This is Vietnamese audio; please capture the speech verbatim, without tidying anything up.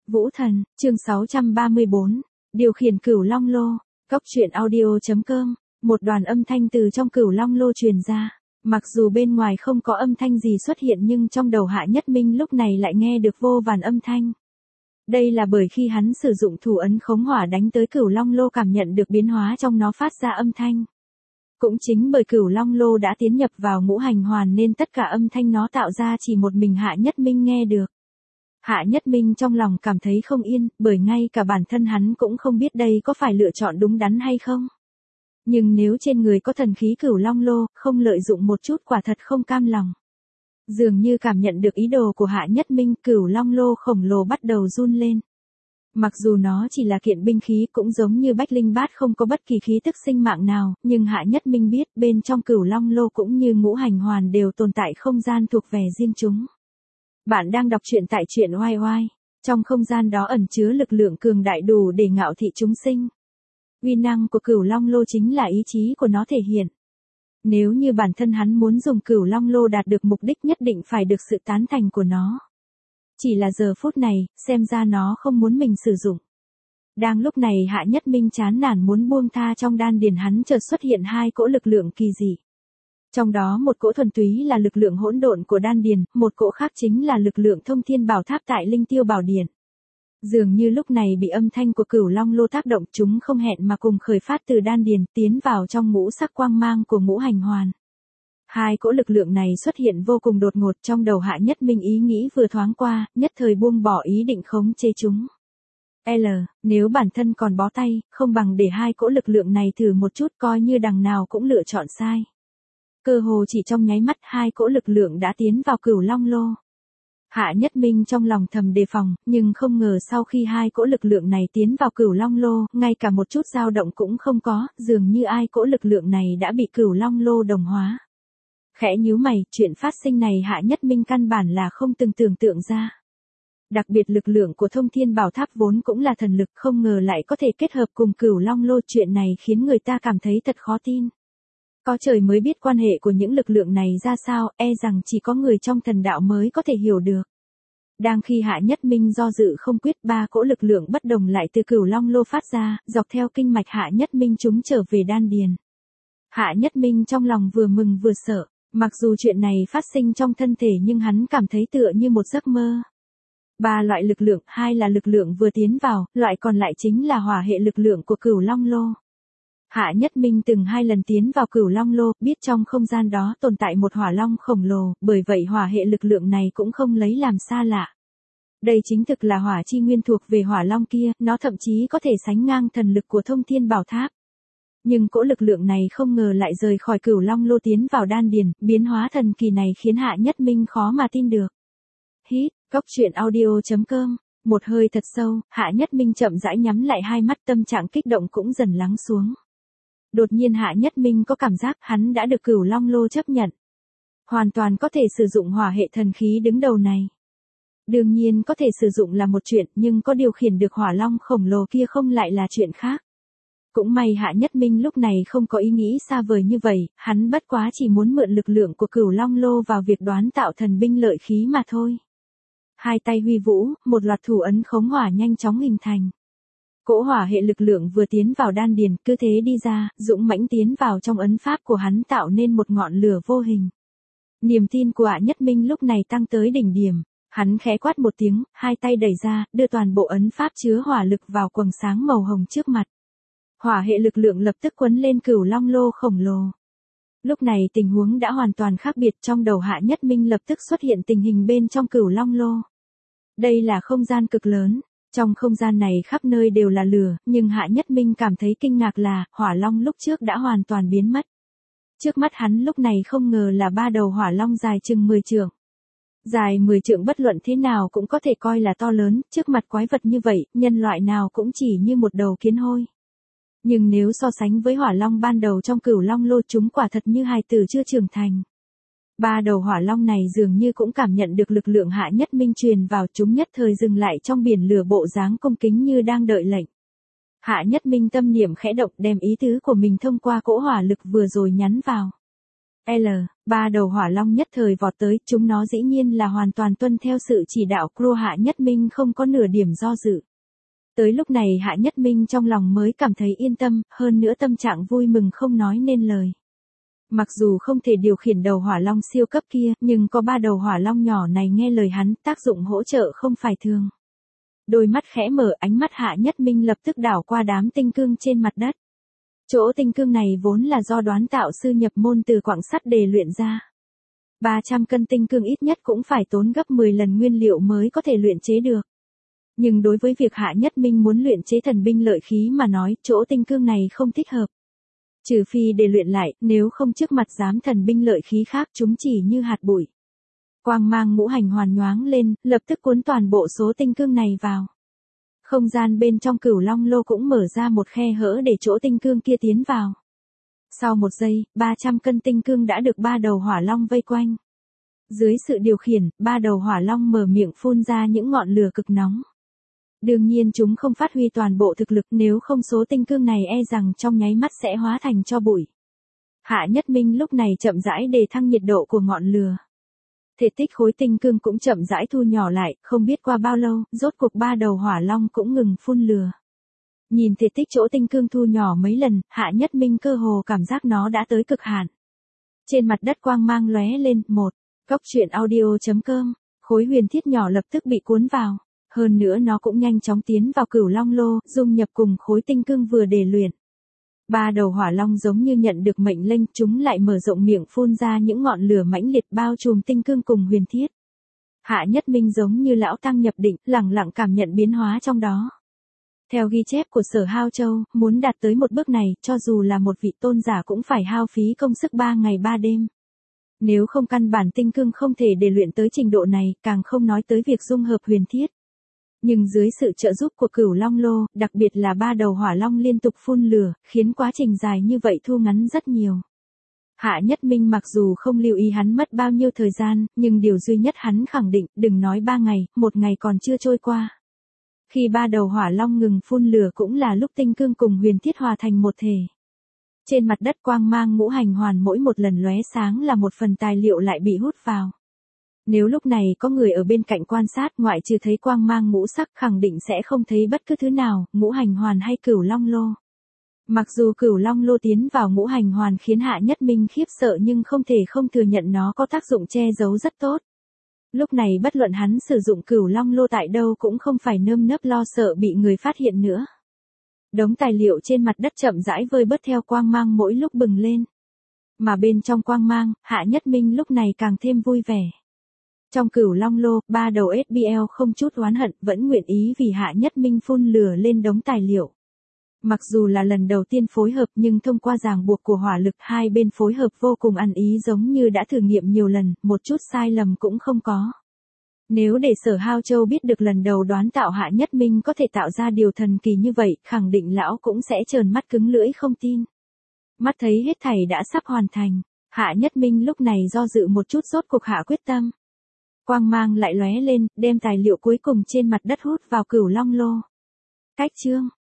Vũ Thần, chương sáu trăm ba mươi bốn, điều khiển Cửu Long Lô, Cốc truyện audio.com, một đoàn âm thanh từ trong Cửu Long Lô truyền ra. Mặc dù bên ngoài không có âm thanh gì xuất hiện nhưng trong đầu Hạ Nhất Minh lúc này lại nghe được vô vàn âm thanh. Đây là bởi khi hắn sử dụng thủ ấn khống hỏa đánh tới Cửu Long Lô cảm nhận được biến hóa trong nó phát ra âm thanh. Cũng chính bởi Cửu Long Lô đã tiến nhập vào ngũ hành hoàn nên tất cả âm thanh nó tạo ra chỉ một mình Hạ Nhất Minh nghe được. Hạ Nhất Minh trong lòng cảm thấy không yên, bởi ngay cả bản thân hắn cũng không biết đây có phải lựa chọn đúng đắn hay không. Nhưng nếu trên người có thần khí Cửu Long Lô, không lợi dụng một chút quả thật không cam lòng. Dường như cảm nhận được ý đồ của Hạ Nhất Minh, Cửu Long Lô khổng lồ bắt đầu run lên. Mặc dù nó chỉ là kiện binh khí cũng giống như Bách Linh Bát không có bất kỳ khí tức sinh mạng nào, nhưng Hạ Nhất Minh biết bên trong Cửu Long Lô cũng như ngũ hành hoàn đều tồn tại không gian thuộc về riêng chúng. Bạn đang đọc truyện tại truyện oai oai. Trong không gian đó ẩn chứa lực lượng cường đại đủ để ngạo thị chúng sinh. Uy năng của Cửu Long Lô chính là ý chí của nó thể hiện. Nếu như bản thân hắn muốn dùng Cửu Long Lô đạt được mục đích nhất định phải được sự tán thành của nó. Chỉ là giờ phút này, xem ra nó không muốn mình sử dụng. Đang lúc này Hạ Nhất Minh chán nản muốn buông tha, trong đan điền hắn chợt xuất hiện hai cỗ lực lượng kỳ dị. Trong đó một cỗ thuần túy là lực lượng hỗn độn của đan điền, một cỗ khác chính là lực lượng thông thiên bảo tháp tại Linh Tiêu Bảo Điện. Dường như lúc này bị âm thanh của Cửu Long Lô tác động, chúng không hẹn mà cùng khởi phát từ đan điền tiến vào trong ngũ sắc quang mang của ngũ hành hoàn. Hai cỗ lực lượng này xuất hiện vô cùng đột ngột, trong đầu Hạ Nhất Minh ý nghĩ vừa thoáng qua, nhất thời buông bỏ ý định khống chế chúng. L, nếu bản thân còn bó tay, không bằng để hai cỗ lực lượng này thử một chút, coi như đằng nào cũng lựa chọn sai. Cơ hồ chỉ trong nháy mắt hai cỗ lực lượng đã tiến vào Cửu Long Lô. Hạ Nhất Minh trong lòng thầm đề phòng, nhưng không ngờ sau khi hai cỗ lực lượng này tiến vào Cửu Long Lô, ngay cả một chút dao động cũng không có, dường như ai cỗ lực lượng này đã bị Cửu Long Lô đồng hóa. Khẽ nhíu mày, chuyện phát sinh này Hạ Nhất Minh căn bản là không từng tưởng tượng ra. Đặc biệt lực lượng của Thông Thiên Bảo Tháp vốn cũng là thần lực, không ngờ lại có thể kết hợp cùng Cửu Long Lô, chuyện này khiến người ta cảm thấy thật khó tin. Có trời mới biết quan hệ của những lực lượng này ra sao, e rằng chỉ có người trong thần đạo mới có thể hiểu được. Đang khi Hạ Nhất Minh do dự không quyết, ba cỗ lực lượng bất đồng lại từ Cửu Long Lô phát ra, dọc theo kinh mạch Hạ Nhất Minh chúng trở về đan điền. Hạ Nhất Minh trong lòng vừa mừng vừa sợ, mặc dù chuyện này phát sinh trong thân thể nhưng hắn cảm thấy tựa như một giấc mơ. Ba loại lực lượng, hai là lực lượng vừa tiến vào, loại còn lại chính là hỏa hệ lực lượng của Cửu Long Lô. Hạ Nhất Minh từng hai lần tiến vào Cửu Long Lô, biết trong không gian đó tồn tại một hỏa long khổng lồ, bởi vậy hỏa hệ lực lượng này cũng không lấy làm xa lạ. Đây chính thực là hỏa chi nguyên thuộc về hỏa long kia, nó thậm chí có thể sánh ngang thần lực của Thông Thiên Bảo Tháp. Nhưng cỗ lực lượng này không ngờ lại rời khỏi Cửu Long Lô tiến vào đan điền, biến hóa thần kỳ này khiến Hạ Nhất Minh khó mà tin được. Hít, Cốc truyện audio.com, một hơi thật sâu, Hạ Nhất Minh chậm rãi nhắm lại hai mắt, tâm trạng kích động cũng dần lắng xuống. Đột nhiên Hạ Nhất Minh có cảm giác hắn đã được Cửu Long Lô chấp nhận. Hoàn toàn có thể sử dụng hỏa hệ thần khí đứng đầu này. Đương nhiên có thể sử dụng là một chuyện, nhưng có điều khiển được hỏa long khổng lồ kia không lại là chuyện khác. Cũng may Hạ Nhất Minh lúc này không có ý nghĩ xa vời như vậy, hắn bất quá chỉ muốn mượn lực lượng của Cửu Long Lô vào việc đoán tạo thần binh lợi khí mà thôi. Hai tay huy vũ, một loạt thủ ấn khống hỏa nhanh chóng hình thành. Cỗ hỏa hệ lực lượng vừa tiến vào đan điền, cứ thế đi ra, dũng mãnh tiến vào trong ấn pháp của hắn tạo nên một ngọn lửa vô hình. Niềm tin của Hạ Nhất Minh lúc này tăng tới đỉnh điểm, hắn khẽ quát một tiếng, hai tay đẩy ra, đưa toàn bộ ấn pháp chứa hỏa lực vào quầng sáng màu hồng trước mặt. Hỏa hệ lực lượng lập tức quấn lên Cửu Long Lô khổng lồ. Lúc này tình huống đã hoàn toàn khác biệt, trong đầu Hạ Nhất Minh lập tức xuất hiện tình hình bên trong Cửu Long Lô. Đây là không gian cực lớn. Trong không gian này khắp nơi đều là lửa, nhưng Hạ Nhất Minh cảm thấy kinh ngạc là, hỏa long lúc trước đã hoàn toàn biến mất. Trước mắt hắn lúc này không ngờ là ba đầu hỏa long dài chừng mười trượng. Dài mười trượng bất luận thế nào cũng có thể coi là to lớn, trước mặt quái vật như vậy, nhân loại nào cũng chỉ như một đầu kiến hôi. Nhưng nếu so sánh với hỏa long ban đầu trong Cửu Long Lô, chúng quả thật như hài tử chưa trưởng thành. Ba đầu hỏa long này dường như cũng cảm nhận được lực lượng Hạ Nhất Minh truyền vào, chúng nhất thời dừng lại trong biển lửa, bộ dáng cung kính như đang đợi lệnh. Hạ Nhất Minh tâm niệm khẽ động, đem ý tứ của mình thông qua cỗ hỏa lực vừa rồi nhắn vào. L, Ba đầu hỏa long nhất thời vọt tới, chúng nó dĩ nhiên là hoàn toàn tuân theo sự chỉ đạo của Hạ Nhất Minh, không có nửa điểm do dự. Tới lúc này Hạ Nhất Minh trong lòng mới cảm thấy yên tâm, hơn nữa tâm trạng vui mừng không nói nên lời. Mặc dù không thể điều khiển đầu hỏa long siêu cấp kia, nhưng có ba đầu hỏa long nhỏ này nghe lời hắn, tác dụng hỗ trợ không phải thường. Đôi mắt khẽ mở, ánh mắt Hạ Nhất Minh lập tức đảo qua đám tinh cương trên mặt đất. Chỗ tinh cương này vốn là do Đoán Tạo sư nhập môn từ quặng sắt để luyện ra. ba trăm cân tinh cương ít nhất cũng phải tốn gấp mười lần nguyên liệu mới có thể luyện chế được. Nhưng đối với việc Hạ Nhất Minh muốn luyện chế thần binh lợi khí mà nói, chỗ tinh cương này không thích hợp. Trừ phi để luyện lại, nếu không trước mặt dám thần binh lợi khí khác chúng chỉ như hạt bụi. Quang mang ngũ hành hoàn nhoáng lên, lập tức cuốn toàn bộ số tinh cương này vào. Không gian bên trong Cửu Long Lô cũng mở ra một khe hở để chỗ tinh cương kia tiến vào. Sau một giây, ba trăm cân tinh cương đã được ba đầu hỏa long vây quanh. Dưới sự điều khiển, ba đầu hỏa long mở miệng phun ra những ngọn lửa cực nóng. Đương nhiên chúng không phát huy toàn bộ thực lực, nếu không số tinh cương này e rằng trong nháy mắt sẽ hóa thành tro bụi. Hạ Nhất Minh lúc này chậm rãi đề thăng nhiệt độ của ngọn lửa. Thể tích khối tinh cương cũng chậm rãi thu nhỏ lại, không biết qua bao lâu, rốt cuộc ba đầu hỏa long cũng ngừng phun lửa. Nhìn thể tích chỗ tinh cương thu nhỏ mấy lần, Hạ Nhất Minh cơ hồ cảm giác nó đã tới cực hạn. Trên mặt đất quang mang lóe lên, một, góc truyện audio chấm com, khối huyền thiết nhỏ lập tức bị cuốn vào. Hơn nữa nó cũng nhanh chóng tiến vào Cửu Long Lô, dung nhập cùng khối tinh cương vừa để luyện. Ba đầu hỏa long giống như nhận được mệnh lệnh, chúng lại mở rộng miệng phun ra những ngọn lửa mãnh liệt bao trùm tinh cương cùng huyền thiết. Hạ Nhất Minh giống như lão tăng nhập định, lẳng lặng cảm nhận biến hóa trong đó. Theo ghi chép của Sở Hao Châu, muốn đạt tới một bước này, cho dù là một vị tôn giả cũng phải hao phí công sức ba ngày ba đêm. Nếu không căn bản tinh cương không thể để luyện tới trình độ này, càng không nói tới việc dung hợp huyền thiết. Nhưng dưới sự trợ giúp của Cửu Long Lô, đặc biệt là ba đầu hỏa long liên tục phun lửa, khiến quá trình dài như vậy thu ngắn rất nhiều. Hạ Nhất Minh mặc dù không lưu ý hắn mất bao nhiêu thời gian, nhưng điều duy nhất hắn khẳng định, đừng nói ba ngày, một ngày còn chưa trôi qua. Khi ba đầu hỏa long ngừng phun lửa cũng là lúc tinh cương cùng huyền thiết hòa thành một thể. Trên mặt đất quang mang ngũ hành hoàn mỗi một lần lóe sáng là một phần tài liệu lại bị hút vào. Nếu lúc này có người ở bên cạnh quan sát, ngoại trừ thấy quang mang ngũ sắc, khẳng định sẽ không thấy bất cứ thứ nào, ngũ hành hoàn hay Cửu Long Lô. Mặc dù Cửu Long Lô tiến vào ngũ hành hoàn khiến Hạ Nhất Minh khiếp sợ, nhưng không thể không thừa nhận nó có tác dụng che giấu rất tốt. Lúc này bất luận hắn sử dụng Cửu Long Lô tại đâu cũng không phải nơm nớp lo sợ bị người phát hiện nữa. Đống tài liệu trên mặt đất chậm rãi vơi bớt theo quang mang mỗi lúc bừng lên. Mà bên trong quang mang, Hạ Nhất Minh lúc này càng thêm vui vẻ. Trong Cửu Long Lô, ba đầu ét bê lờ không chút oán hận, vẫn nguyện ý vì Hạ Nhất Minh phun lửa lên đống tài liệu. Mặc dù là lần đầu tiên phối hợp, nhưng thông qua ràng buộc của hỏa lực, hai bên phối hợp vô cùng ăn ý, giống như đã thử nghiệm nhiều lần, một chút sai lầm cũng không có. Nếu để Sở Hao Châu biết được lần đầu Đoán Tạo Hạ Nhất Minh có thể tạo ra điều thần kỳ như vậy, khẳng định lão cũng sẽ trợn mắt cứng lưỡi không tin. Mắt thấy hết thảy đã sắp hoàn thành, Hạ Nhất Minh lúc này do dự một chút, rốt cuộc hạ quyết tâm. Quang mang lại lóe lên, đem tài liệu cuối cùng trên mặt đất hút vào Cửu Long Lô. Cách chương